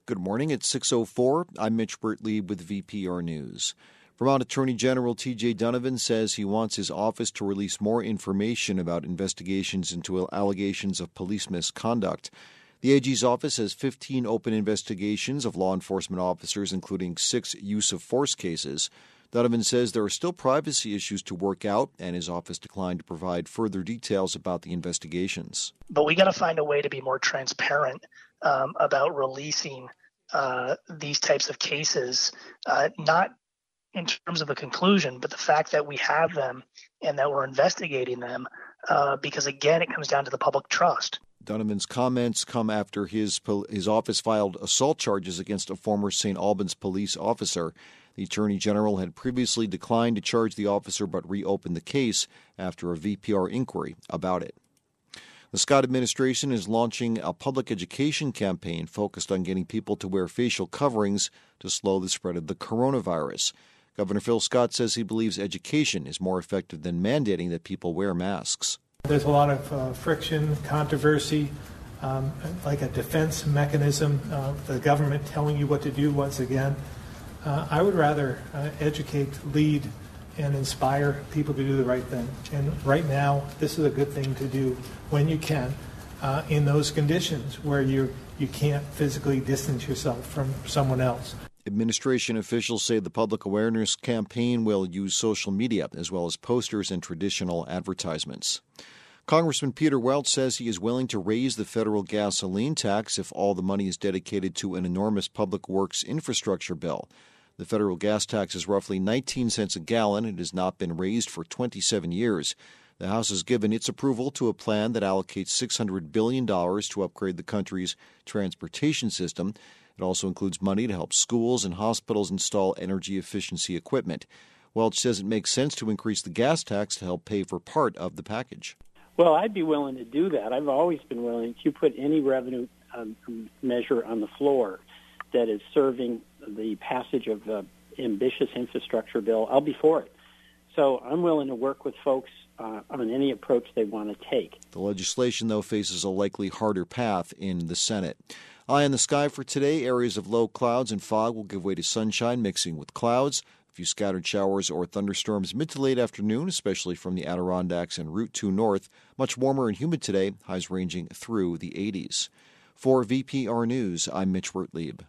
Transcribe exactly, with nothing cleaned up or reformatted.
Good morning. It's six oh four. I'm Mitch Bertlieb with V P R News. Vermont Attorney General T J Donovan says he wants his office to release more information about investigations into allegations of police misconduct. The A G's office has fifteen open investigations of law enforcement officers, including six use-of-force cases. Donovan says there are still privacy issues to work out, and his office declined to provide further details about the investigations. But we got to find a way to be more transparent um, about releasing uh, these types of cases, uh, not in terms of a conclusion, but the fact that we have them and that we're investigating them, uh, because, again, it comes down to the public trust. Donovan's comments come after his his office filed assault charges against a former Saint Albans police officer. The Attorney General had previously declined to charge the officer but reopened the case after a V P R inquiry about it. The Scott administration is launching a public education campaign focused on getting people to wear facial coverings to slow the spread of the coronavirus. Governor Phil Scott says he believes education is more effective than mandating that people wear masks. There's a lot of uh, friction, controversy, um, like a defense mechanism, uh, the government telling you what to do once again. Uh, I would rather uh, educate, lead, and inspire people to do the right thing. And right now, this is a good thing to do when you can, uh, in those conditions where you you can't physically distance yourself from someone else. Administration officials say the public awareness campaign will use social media as well as posters and traditional advertisements. Congressman Peter Welch says he is willing to raise the federal gasoline tax if all the money is dedicated to an enormous public works infrastructure bill. The federal gas tax is roughly nineteen cents a gallon. It has not been raised for twenty-seven years. The House has given its approval to a plan that allocates six hundred billion dollars to upgrade the country's transportation system. It also includes money to help schools and hospitals install energy efficiency equipment. Welch says it makes sense to increase the gas tax to help pay for part of the package. Well, I'd be willing to do that. I've always been willing. If you put any revenue um, measure on the floor that is serving the passage of an ambitious infrastructure bill, I'll be for it. So I'm willing to work with folks uh, on any approach they want to take. The legislation, though, faces a likely harder path in the Senate. Eye on the sky for today. Areas of low clouds and fog will give way to sunshine mixing with clouds. A few scattered showers or thunderstorms mid to late afternoon, especially from the Adirondacks and Route two north. Much warmer and humid today, highs ranging through the eighties. For V P R News, I'm Mitch Bertlieb.